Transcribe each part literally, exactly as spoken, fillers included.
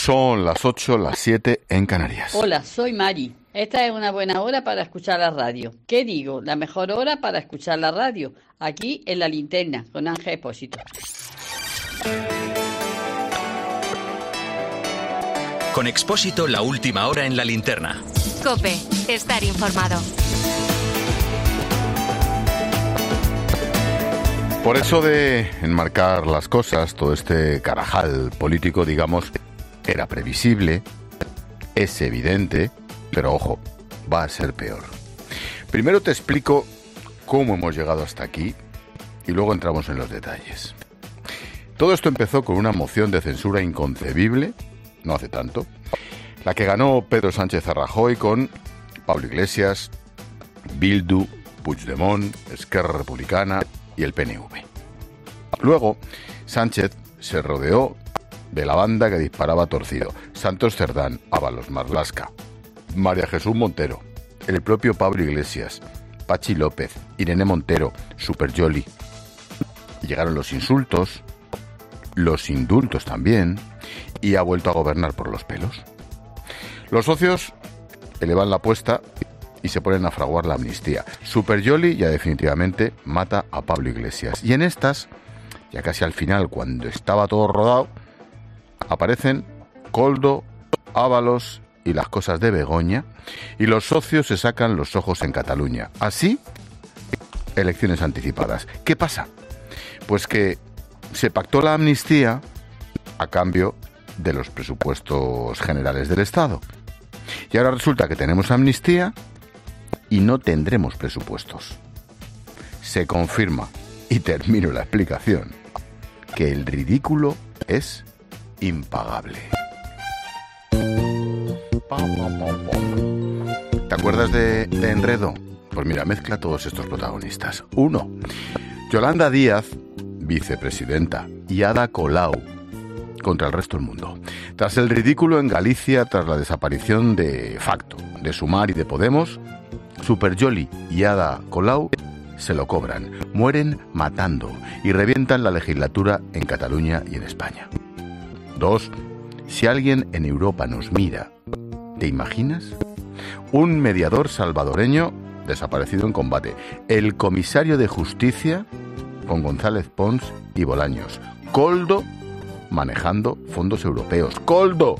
Son las ocho, las siete en Canarias. Hola, soy Mari. Esta es una buena hora para escuchar la radio. ¿Qué digo? La mejor hora para escuchar la radio. Aquí en La Linterna, con Ángel Expósito. Con Expósito, la última hora en La Linterna. COPE, estar informado. Por eso de enmarcar las cosas, todo este carajal político, digamos, era previsible, es evidente, pero ojo, va a ser peor. Primero te explico cómo hemos llegado hasta aquí y luego entramos en los detalles. Todo esto empezó con una moción de censura inconcebible, no hace tanto, la que ganó Pedro Sánchez a Rajoy con Pablo Iglesias, Bildu, Puigdemont, Esquerra Republicana y el P N V. Luego, Sánchez se rodeó de la banda que disparaba torcido: Santos Cerdán, Ábalos, Marlaska, María Jesús Montero, el propio Pablo Iglesias, Pachi López, Irene Montero, Super Yoli. Llegaron los insultos, los indultos también, y ha vuelto a gobernar por los pelos. Los socios elevan la apuesta y se ponen a fraguar la amnistía. Super Yoli ya definitivamente mata a Pablo Iglesias. Y en estas, ya casi al final, cuando estaba todo rodado, aparecen Koldo, Ábalos y las cosas de Begoña, y los socios se sacan los ojos en Cataluña. Así, elecciones anticipadas. ¿Qué pasa? Pues que se pactó la amnistía a cambio de los presupuestos generales del Estado. Y ahora resulta que tenemos amnistía y no tendremos presupuestos. Se confirma, y termino la explicación, que el ridículo es impagable. ¿Te acuerdas de, de Enredo? Pues mira, mezcla todos estos protagonistas. Uno, Yolanda Díaz, vicepresidenta, y Ada Colau contra el resto del mundo. Tras el ridículo en Galicia, tras la desaparición de Facto, de Sumar y de Podemos, Super Yoli y Ada Colau se lo cobran, mueren matando y revientan la legislatura en Cataluña y en España. Dos, si alguien en Europa nos mira, ¿te imaginas? Un mediador salvadoreño desaparecido en combate, el comisario de justicia con González Pons y Bolaños, Koldo manejando fondos europeos, Koldo,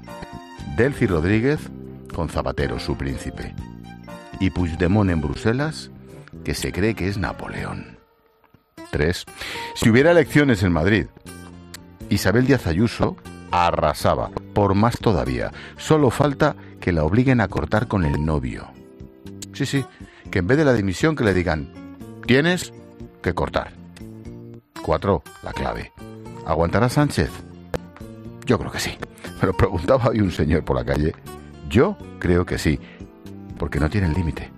Delcy Rodríguez con Zapatero, su príncipe, y Puigdemont en Bruselas, que se cree que es Napoleón. Tres, si hubiera elecciones en Madrid, Isabel Díaz Ayuso arrasaba, por más todavía. Solo falta que la obliguen a cortar con el novio. Sí, sí, que en vez de la dimisión que le digan, tienes que cortar. Cuatro, la clave. ¿Aguantará Sánchez? Yo creo que sí. Me lo preguntaba hoy un señor por la calle. Yo creo que sí, porque no tienen límite.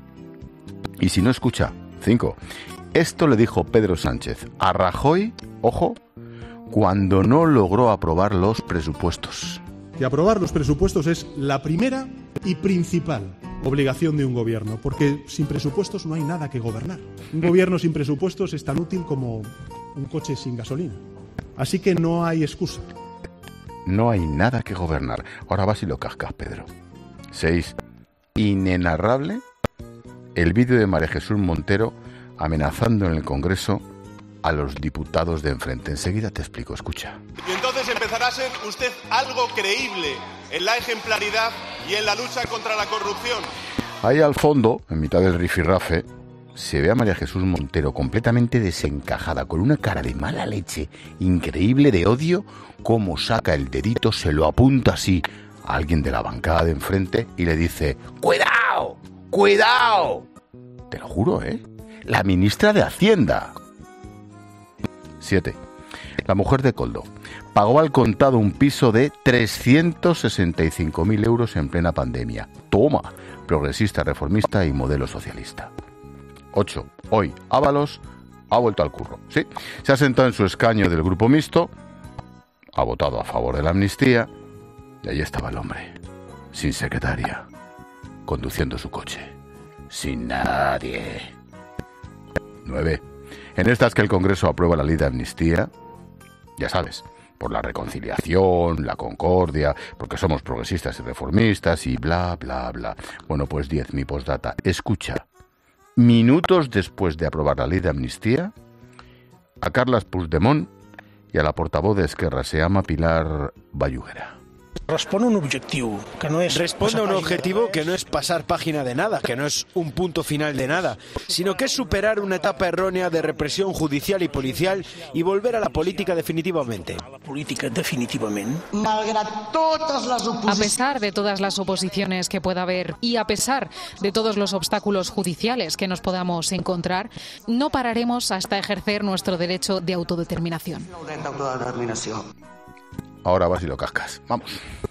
Y si no escucha, cinco. Esto le dijo Pedro Sánchez a Rajoy, ojo, cuando no logró aprobar los presupuestos. Que aprobar los presupuestos es la primera y principal obligación de un gobierno, porque sin presupuestos no hay nada que gobernar. Un gobierno sin presupuestos es tan útil como un coche sin gasolina. Así que no hay excusa. No hay nada que gobernar. Ahora vas y lo cascas, Pedro. Seis. Inenarrable el vídeo de María Jesús Montero amenazando en el Congreso a los diputados de enfrente. Enseguida te explico, escucha. Y entonces empezará a ser usted algo creíble en la ejemplaridad y en la lucha contra la corrupción. Ahí al fondo, en mitad del rifirrafe, se ve a María Jesús Montero completamente desencajada, con una cara de mala leche, increíble de odio, cómo saca el dedito, se lo apunta así a alguien de la bancada de enfrente y le dice, ¡cuidado! ¡Cuidado! Te lo juro, ¿eh? La ministra de Hacienda. Siete. La mujer de Koldo pagó al contado un piso de trescientos sesenta y cinco mil euros en plena pandemia. Toma, progresista, reformista y modelo socialista. Ocho. Hoy, Ábalos ha vuelto al curro. Sí, se ha sentado en su escaño del grupo mixto, ha votado a favor de la amnistía, y ahí estaba el hombre, sin secretaria, conduciendo su coche, sin nadie. Nueve. En estas que el Congreso aprueba la ley de amnistía, ya sabes, por la reconciliación, la concordia, porque somos progresistas y reformistas y bla, bla, bla. Bueno, pues diez, mi postdata. Escucha, minutos después de aprobar la ley de amnistía, a Carles Puigdemont y a la portavoz de Esquerra, se llama Pilar Vallugera. Responde un objetivo que no es Responde a un objetivo que no es pasar página de nada, que no es un punto final de nada, sino que es superar una etapa errónea de represión judicial y policial y volver a la política definitivamente. A la política definitivamente. A pesar de todas las oposiciones que pueda haber y a pesar de todos los obstáculos judiciales que nos podamos encontrar, no pararemos hasta ejercer nuestro derecho de autodeterminación. Ahora vas y lo cascas. Vamos.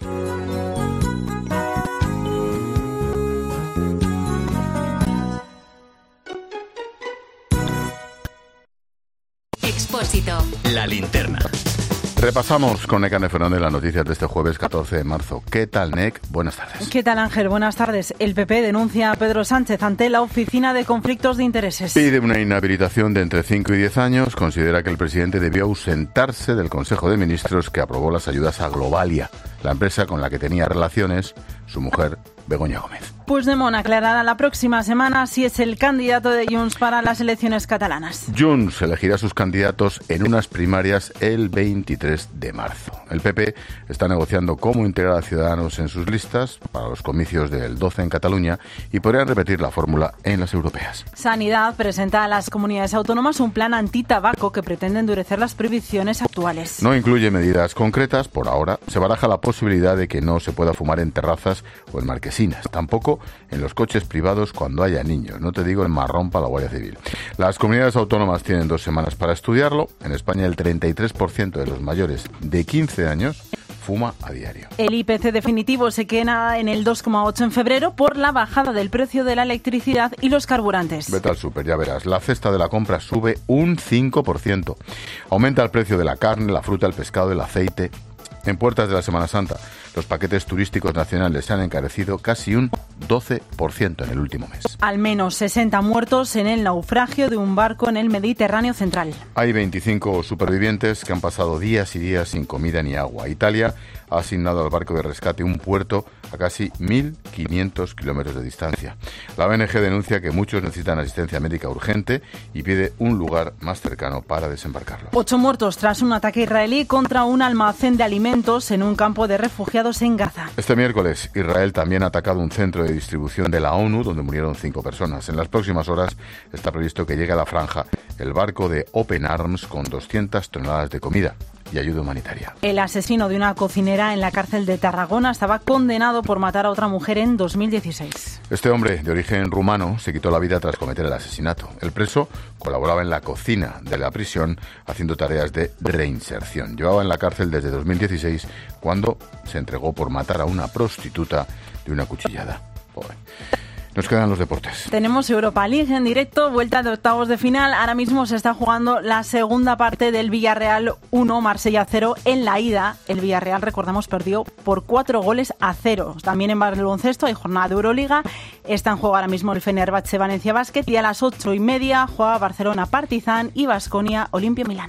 Expósito. La linterna. Repasamos con Nekane Fernández las noticias de este jueves catorce de marzo. ¿Qué tal, Nek? Buenas tardes. ¿Qué tal, Ángel? Buenas tardes. El P P denuncia a Pedro Sánchez ante la Oficina de Conflictos de Intereses. Pide una inhabilitación de entre cinco y diez años. Considera que el presidente debió ausentarse del Consejo de Ministros que aprobó las ayudas a Globalia, la empresa con la que tenía relaciones su mujer, Begoña Gómez. Puigdemont aclarará la próxima semana si es el candidato de Junts para las elecciones catalanas. Junts elegirá sus candidatos en unas primarias el veintitrés de marzo. El P P está negociando cómo integrar a Ciudadanos en sus listas para los comicios del doce en Cataluña y podrían repetir la fórmula en las europeas. Sanidad presenta a las comunidades autónomas un plan antitabaco que pretende endurecer las prohibiciones actuales. No incluye medidas concretas, por ahora. Se baraja la posibilidad de que no se pueda fumar en terrazas o en marquesinas. Tampoco en los coches privados cuando haya niños. No te digo el marrón para la Guardia Civil. Las comunidades autónomas tienen dos semanas para estudiarlo. En España el treinta y tres por ciento de los mayores de quince años fuma a diario. El I P C definitivo se queda en el dos coma ocho en febrero por la bajada del precio de la electricidad y los carburantes. Vete al súper, ya verás. La cesta de la compra sube un cinco por ciento. Aumenta el precio de la carne, la fruta, el pescado, el aceite. En puertas de la Semana Santa, los paquetes turísticos nacionales se han encarecido casi un doce por ciento en el último mes. Al menos sesenta muertos en el naufragio de un barco en el Mediterráneo central. Hay veinticinco supervivientes que han pasado días y días sin comida ni agua. Italia ha asignado al barco de rescate un puerto a casi mil quinientos kilómetros de distancia. La O N G denuncia que muchos necesitan asistencia médica urgente y pide un lugar más cercano para desembarcarlos. Ocho muertos tras un ataque israelí contra un almacén de alimentos en un campo de refugiados en Gaza. Este miércoles, Israel también ha atacado un centro de distribución de la ONU donde murieron cinco personas. En las próximas horas está previsto que llegue a la franja el barco de Open Arms con doscientas toneladas de comida y ayuda humanitaria. El asesino de una cocinera en la cárcel de Tarragona estaba condenado por matar a otra mujer en dos mil dieciséis. Este hombre, de origen rumano, se quitó la vida tras cometer el asesinato. El preso colaboraba en la cocina de la prisión haciendo tareas de reinserción. Llevaba en la cárcel desde dos mil dieciséis cuando se entregó por matar a una prostituta de una cuchillada. Pobre. Nos quedan los deportes. Tenemos Europa League en directo, vuelta de octavos de final. Ahora mismo se está jugando la segunda parte del Villarreal uno, Marsella cero. En la ida, el Villarreal, recordamos, perdió por cuatro goles a cero. También en baloncesto hay jornada de Euroliga. Está en juego ahora mismo el Fenerbahce Valencia Basket y a las ocho y media juega Barcelona Partizan y Baskonia Olimpia Milán.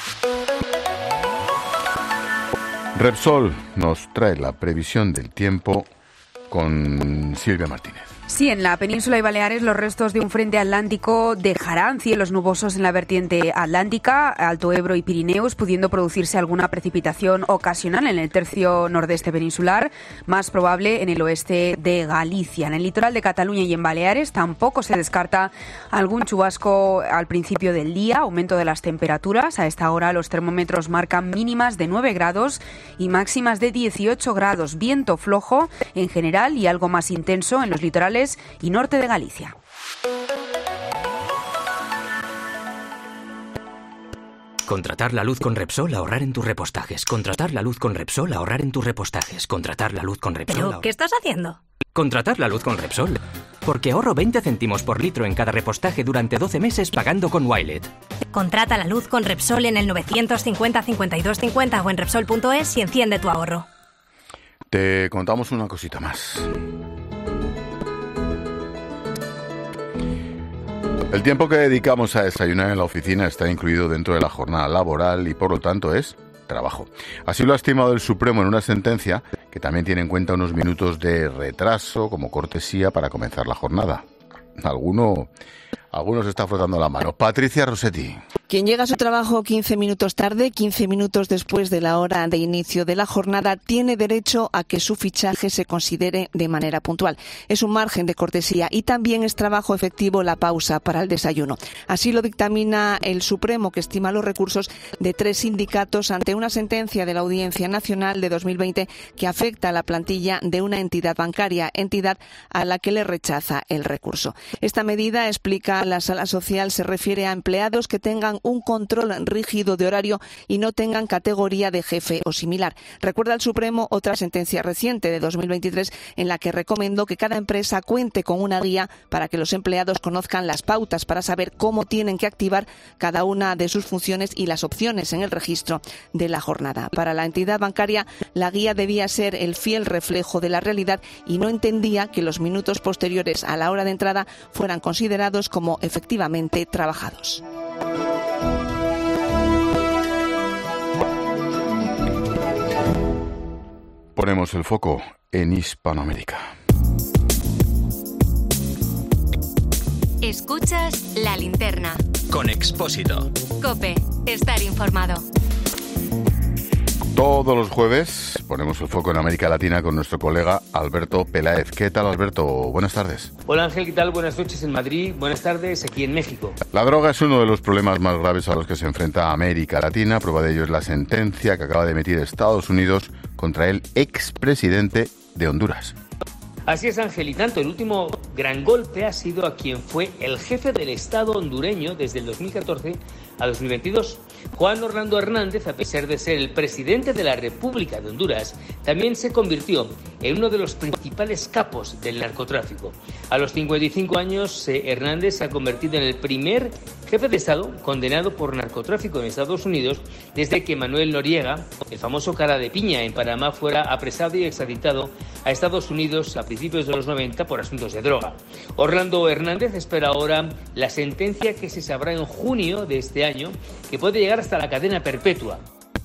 Repsol nos trae la previsión del tiempo con Silvia Martínez. Sí, en la península y Baleares los restos de un frente atlántico dejarán cielos nubosos en la vertiente atlántica, Alto Ebro y Pirineos, pudiendo producirse alguna precipitación ocasional en el tercio nordeste peninsular, más probable en el oeste de Galicia. En el litoral de Cataluña y en Baleares tampoco se descarta algún chubasco al principio del día, aumento de las temperaturas. A esta hora los termómetros marcan mínimas de nueve grados y máximas de dieciocho grados. Viento flojo en general y algo más intenso en los litorales y norte de Galicia. Contratar la luz con Repsol, ahorrar en tus repostajes. Contratar la luz con Repsol, ahorrar en tus repostajes. Contratar la luz con Repsol. ¿Pero ahorrar... qué estás haciendo? Contratar la luz con Repsol. Porque ahorro veinte céntimos por litro en cada repostaje durante doce meses pagando con Wilet. Contrata la luz con Repsol en el novecientos cincuenta cincuenta y dos cincuenta o en Repsol punto es y enciende tu ahorro. Te contamos una cosita más. El tiempo que dedicamos a desayunar en la oficina está incluido dentro de la jornada laboral y por lo tanto es trabajo. Así lo ha estimado el Supremo en una sentencia que también tiene en cuenta unos minutos de retraso como cortesía para comenzar la jornada. Alguno, alguno se está frotando la mano. Patricia Rossetti. Quien llega a su trabajo quince minutos tarde, quince minutos después de la hora de inicio de la jornada, tiene derecho a que su fichaje se considere de manera puntual. Es un margen de cortesía y también es trabajo efectivo la pausa para el desayuno. Así lo dictamina el Supremo, que estima los recursos de tres sindicatos ante una sentencia de la Audiencia Nacional de dos mil veinte que afecta a la plantilla de una entidad bancaria, entidad a la que le rechaza el recurso. Esta medida, explica la Sala Social, se refiere a empleados que tengan un control rígido de horario y no tengan categoría de jefe o similar. Recuerda el Supremo otra sentencia reciente de dos mil veintitrés en la que recomendó que cada empresa cuente con una guía para que los empleados conozcan las pautas para saber cómo tienen que activar cada una de sus funciones y las opciones en el registro de la jornada. Para la entidad bancaria, la guía debía ser el fiel reflejo de la realidad y no entendía que los minutos posteriores a la hora de entrada fueran considerados como efectivamente trabajados. Ponemos el foco en Hispanoamérica. Escuchas La Linterna. Con Expósito. COPE. Estar informado. Todos los jueves ponemos el foco en América Latina con nuestro colega Alberto Peláez. ¿Qué tal, Alberto? Buenas tardes. Hola, Ángel, ¿qué tal? Buenas noches en Madrid, buenas tardes aquí en México. La droga es uno de los problemas más graves a los que se enfrenta América Latina. Prueba de ello es la sentencia que acaba de emitir Estados Unidos contra el expresidente de Honduras. Así es, Ángel, y tanto el último gran golpe ha sido a quien fue el jefe del Estado hondureño desde el dos mil catorce a dos mil veintidós. Juan Orlando Hernández, a pesar de ser el presidente de la República de Honduras, también se convirtió en uno de los principales capos del narcotráfico. A los cincuenta y cinco años, Hernández se ha convertido en el primer jefe de Estado condenado por narcotráfico en Estados Unidos desde que Manuel Noriega, el famoso cara de piña en Panamá, fuera apresado y extraditado a Estados Unidos a principios de los noventa por asuntos de droga. Orlando Hernández espera ahora la sentencia que se sabrá en junio de este año, que puede llegar hasta la cadena perpetua.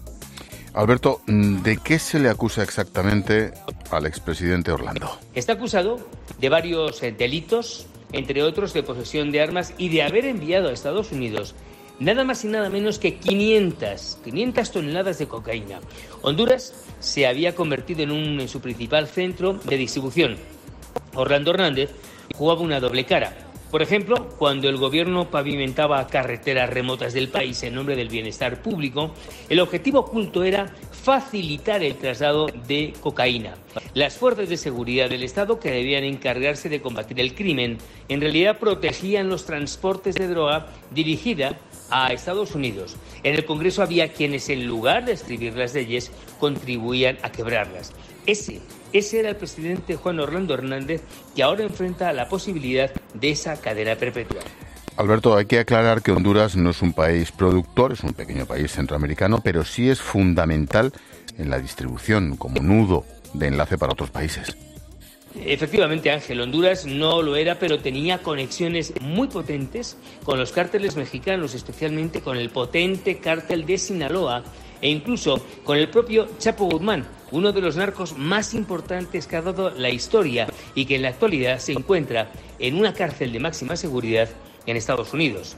Alberto, ¿de qué se le acusa exactamente al expresidente Orlando? Está acusado de varios delitos, entre otros de posesión de armas y de haber enviado a Estados Unidos nada más y nada menos que quinientas toneladas de cocaína. Honduras se había convertido en, un, en su principal centro de distribución. Orlando Hernández jugaba una doble cara. Por ejemplo, cuando el gobierno pavimentaba carreteras remotas del país en nombre del bienestar público, el objetivo oculto era facilitar el traslado de cocaína. Las fuerzas de seguridad del Estado, que debían encargarse de combatir el crimen, en realidad protegían los transportes de droga dirigida a Estados Unidos. En el Congreso había quienes, en lugar de escribir las leyes, contribuían a quebrarlas. Ese, ese era el presidente Juan Orlando Hernández, que ahora enfrenta la posibilidad de esa cadena perpetua. Alberto, hay que aclarar que Honduras no es un país productor, es un pequeño país centroamericano, pero sí es fundamental en la distribución como nudo de enlace para otros países. Efectivamente, Ángel, Honduras no lo era, pero tenía conexiones muy potentes con los cárteles mexicanos, especialmente con el potente cártel de Sinaloa e incluso con el propio Chapo Guzmán, uno de los narcos más importantes que ha dado la historia y que en la actualidad se encuentra en una cárcel de máxima seguridad en Estados Unidos.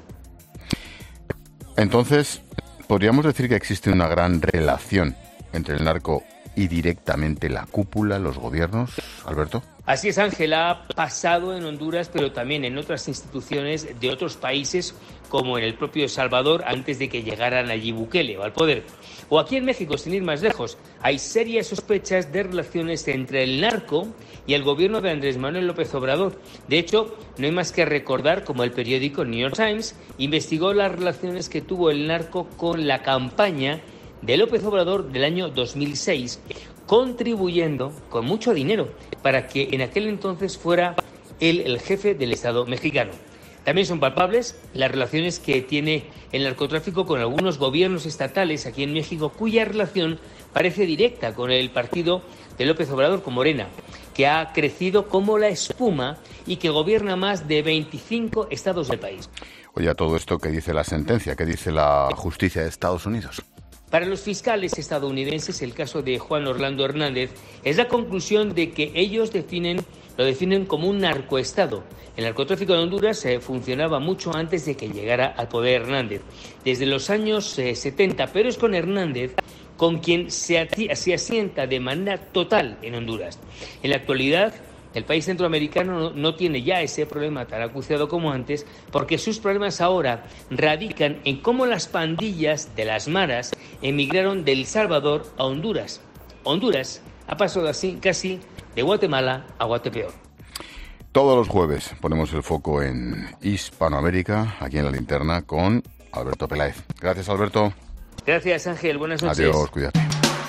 Entonces, ¿podríamos decir que existe una gran relación entre el narco y directamente la cúpula, los gobiernos, Alberto? Así es, Ángel, ha pasado en Honduras, pero también en otras instituciones de otros países, como en el propio El Salvador, antes de que llegaran allí Bukele o al poder. O aquí en México, sin ir más lejos, hay serias sospechas de relaciones entre el narco y el gobierno de Andrés Manuel López Obrador. De hecho, no hay más que recordar cómo el periódico New York Times investigó las relaciones que tuvo el narco con la campaña de López Obrador del año dos mil seis, contribuyendo con mucho dinero para que en aquel entonces fuera él el jefe del Estado mexicano. También son palpables las relaciones que tiene el narcotráfico con algunos gobiernos estatales aquí en México, cuya relación parece directa con el partido de López Obrador, con Morena, que ha crecido como la espuma y que gobierna más de veinticinco estados del país. Oye, a todo esto, ¿qué dice la sentencia? ¿Qué dice la justicia de Estados Unidos? Para los fiscales estadounidenses, el caso de Juan Orlando Hernández es la conclusión de que ellos definen, lo definen como un narcoestado. El narcotráfico de Honduras eh, funcionaba mucho antes de que llegara al poder Hernández, desde los años eh, setenta, pero es con Hernández con quien se, se asienta de manera total en Honduras. En la actualidad, el país centroamericano no, no tiene ya ese problema tan acuciado como antes, porque sus problemas ahora radican en cómo las pandillas de las maras emigraron de El Salvador a Honduras. Honduras ha pasado así casi de Guatemala a Guatepeor. Todos los jueves ponemos el foco en Hispanoamérica, aquí en La Linterna, con Alberto Peláez. Gracias, Alberto. Gracias, Ángel. Buenas noches. Adiós, cuídate.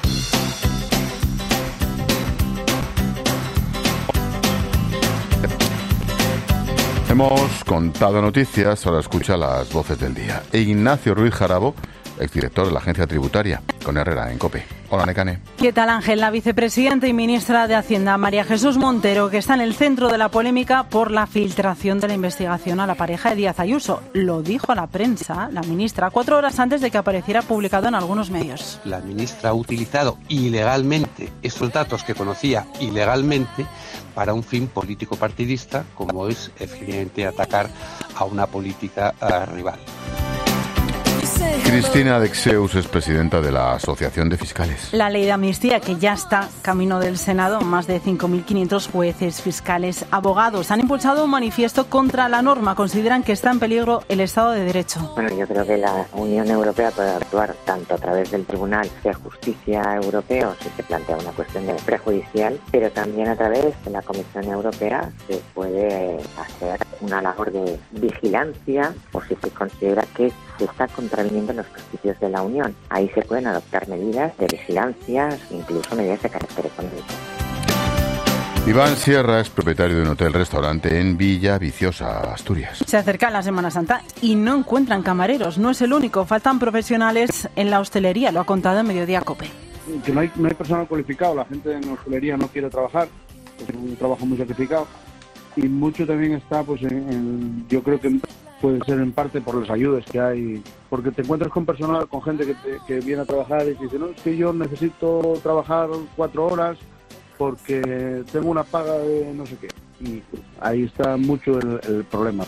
Hemos contado noticias, ahora escucha las voces del día. E Ignacio Ruiz Jarabo, exdirector de la Agencia Tributaria, con Herrera en COPE. Hola, Necane. ¿Qué tal, Ángel? La vicepresidenta y ministra de Hacienda, María Jesús Montero, que está en el centro de la polémica por la filtración de la investigación a la pareja de Díaz Ayuso. Lo dijo a la prensa, la ministra, cuatro horas antes de que apareciera publicado en algunos medios. La ministra ha utilizado ilegalmente esos datos que conocía ilegalmente para un fin político partidista, como es efectivamente atacar a una política uh, rival. Cristina Dexeus es presidenta de la Asociación de Fiscales. La ley de amnistía, que ya está camino del Senado, más de cinco mil quinientos jueces, fiscales, abogados han impulsado un manifiesto contra la norma. Consideran que está en peligro el Estado de Derecho. Bueno, yo creo que la Unión Europea puede actuar tanto a través del Tribunal de Justicia Europeo, si se plantea una cuestión de prejudicial, pero también a través de la Comisión Europea se puede hacer una labor de vigilancia o si se considera que se está contraviniendo los principios de la Unión. Ahí se pueden adoptar medidas de vigilancia, incluso medidas de carácter económico. Iván Sierra es propietario de un hotel-restaurante en Villa Viciosa, Asturias. Se acerca la Semana Santa y no encuentran camareros. No es el único, faltan profesionales en la hostelería, lo ha contado en Mediodía COPE. Que no hay, no hay personal cualificado, la gente en la hostelería no quiere trabajar, es un trabajo muy sacrificado. Y mucho también está, pues, en, en, yo creo que puede ser en parte por las ayudas que hay, porque te encuentras con personal, con gente que, te, que viene a trabajar y te dice, no, es que yo necesito trabajar cuatro horas porque tengo una paga de no sé qué. Y ahí está mucho el, el problema.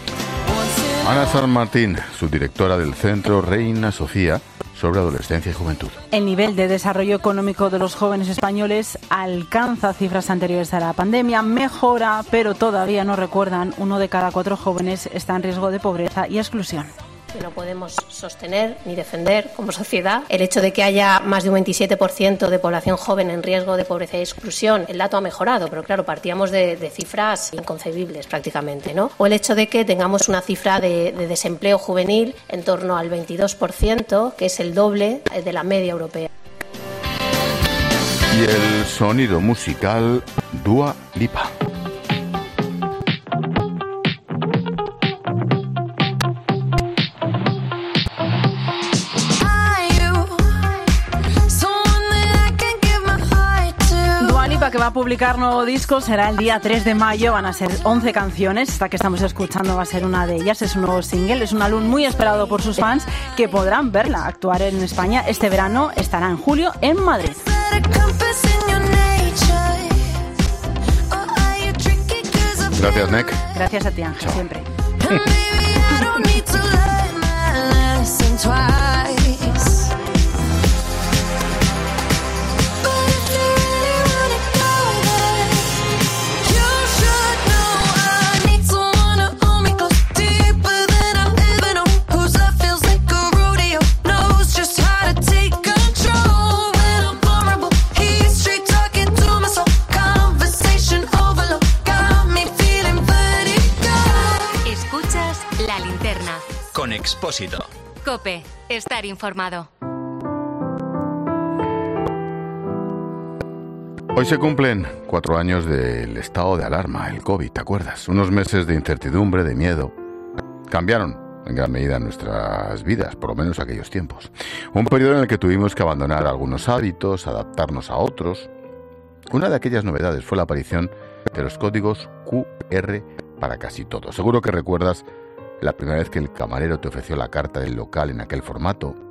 Ana San Martín, subdirectora del Centro Reina Sofía, sobre adolescencia y juventud. El nivel de desarrollo económico de los jóvenes españoles alcanza cifras anteriores a la pandemia, mejora, pero todavía no recuerdan, uno de cada cuatro jóvenes está en riesgo de pobreza y exclusión. Que no podemos sostener ni defender como sociedad el hecho de que haya más de un veintisiete por ciento de población joven en riesgo de pobreza y exclusión. El dato ha mejorado, pero claro, partíamos de, de cifras inconcebibles prácticamente, ¿no? O el hecho de que tengamos una cifra de, de desempleo juvenil en torno al veintidós por ciento, que es el doble de la media europea. Y el sonido musical Dua Lipa. Que va a publicar nuevo disco será el día tres de mayo, van a ser once canciones, esta que estamos escuchando va a ser una de ellas, es un nuevo single, es un álbum muy esperado por sus fans que podrán verla actuar en España este verano, estará en julio en Madrid. Gracias, Nick. Gracias a ti, Ángel, siempre. Con Expósito. COPE. Estar informado. Hoy se cumplen cuatro años del estado de alarma, el COVID, ¿te acuerdas? Unos meses de incertidumbre, de miedo. Cambiaron en gran medida nuestras vidas, por lo menos aquellos tiempos. Un periodo en el que tuvimos que abandonar algunos hábitos, adaptarnos a otros. Una de aquellas novedades fue la aparición de los códigos Q R para casi todo. Seguro que recuerdas la primera vez que el camarero te ofreció la carta del local en aquel formato,